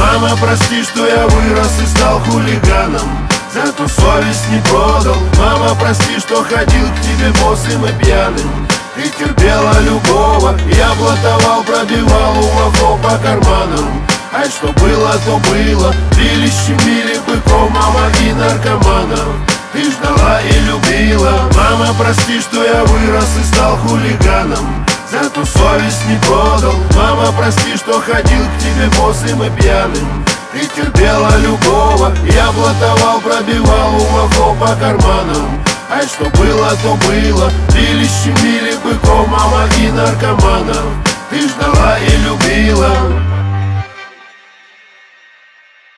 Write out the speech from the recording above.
Мама, прости, что я вырос и стал хулиганом, зато совесть не продал. Мама, прости, что ходил к тебе босым и пьяным. Ты терпела любого, я блатовал, пробивал у лохов по карманам. А что было, то было, били, щемили быком, мама, и наркоманов. Ты ждала и любила. Мама, прости, что я вырос и стал хулиганом, зато совесть не продал. Мама, прости, что ходил к тебе босым и пьяным. Ты терпела любого, я блатовал, пробивал у лохов по карманам. А что было, то было, били, щемили быком, мама, и наркоманов. Ты ждала и любила.